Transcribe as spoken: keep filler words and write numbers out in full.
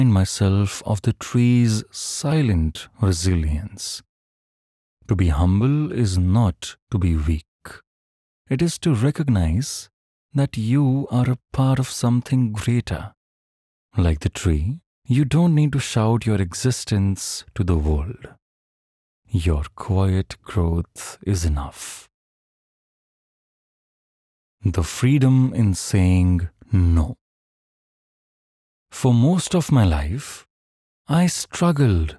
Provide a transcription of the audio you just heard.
myself of the tree's silent resilience. To be humble is not to be weak. It is to recognize that you are a part of something greater. Like the tree, you don't need to shout your existence to the world. Your quiet growth is enough. The freedom in saying no. For most of my life, I struggled